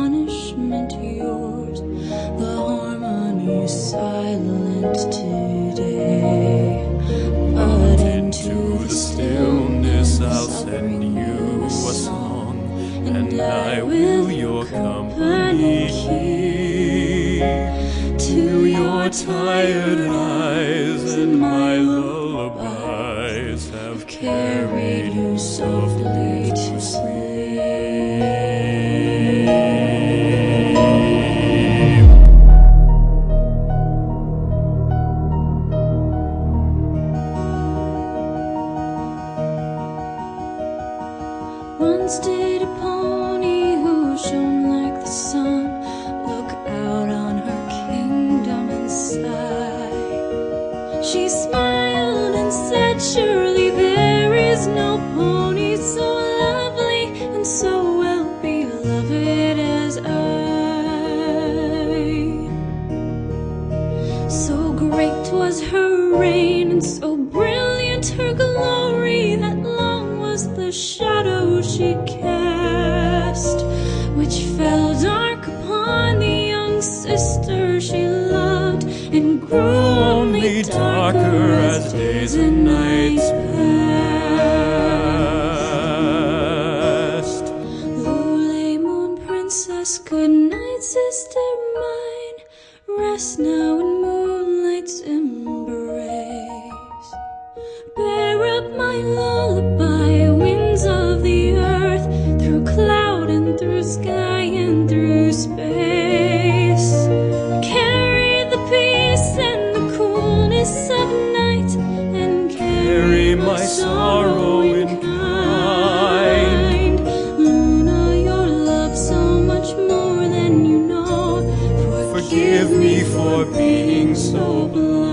punishment yours, the harmony silent today. But into the stillness I'll send you a song, and I will your company keep. To your tired eyes and my lullabies have carried you softly to sleep. Once did a pony who shone like the sun look out on her kingdom and sigh. She smiled and said, surely there is no pony so lovely and so well beloved as I. So great was her reign and so brilliant her glory that long was the shadow she cast, which fell dark upon the young sister she loved, and grew only darker as days and nights passed. Lule, moon princess, good night, sister mine. Rest now in moonlight's embrace. Bear up my lullaby, winds of the earth, through cloud and through sky and through space. Carry the peace and the coolness of night, and carry my sorrow in kind. Luna, your love so much more than you know. Forgive me for being so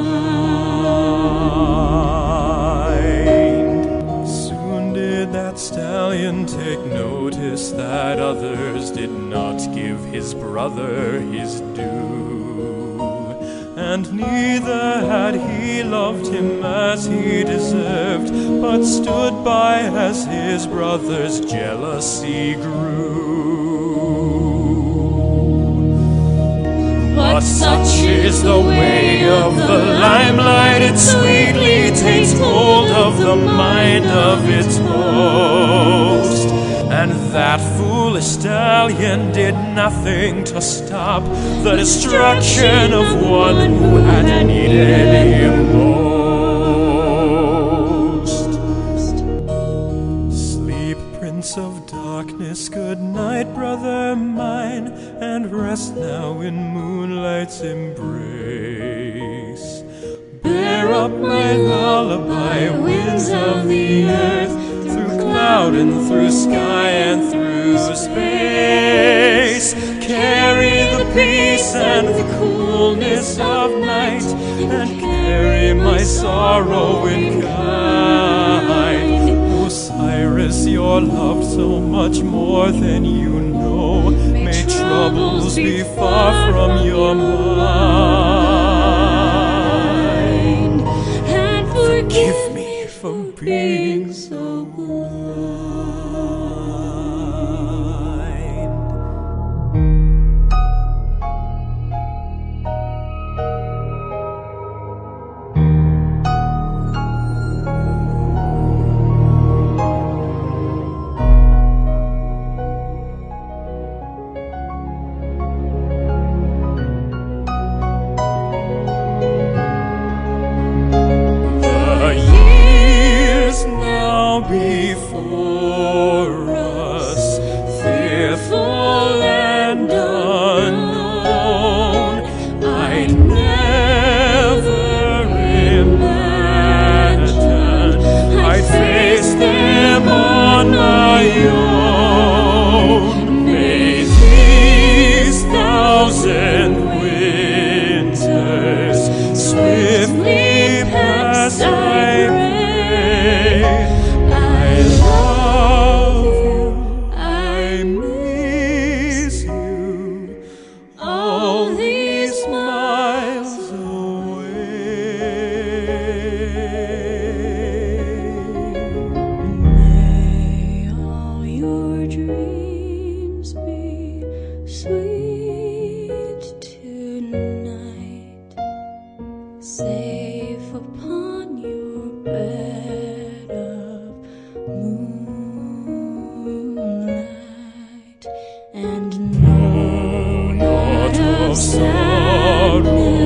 blind. Soon did that stallion take notice that others did not give his brother his due, and neither had he loved him as he deserved, but stood by as his brother's jealousy grew. But such is the way of the limelight, it sweetly takes hold of the mind of its host. And that foolish stallion did nothing to stop the destruction of one who had needed him most. Sleep, Prince of Darkness, good night, brother mine, and rest now in moonlight's embrace. Bear up my lullaby, winds of the earth, through cloud and through sky and through space. Carry the peace and the coolness of night, and carry my sorrow in kind. Osiris, you're loved so much more than you know. May troubles be far from your mind, and forgive me for being so blind. sweet tonight, safe upon your bed of moonlight, and no night of sadness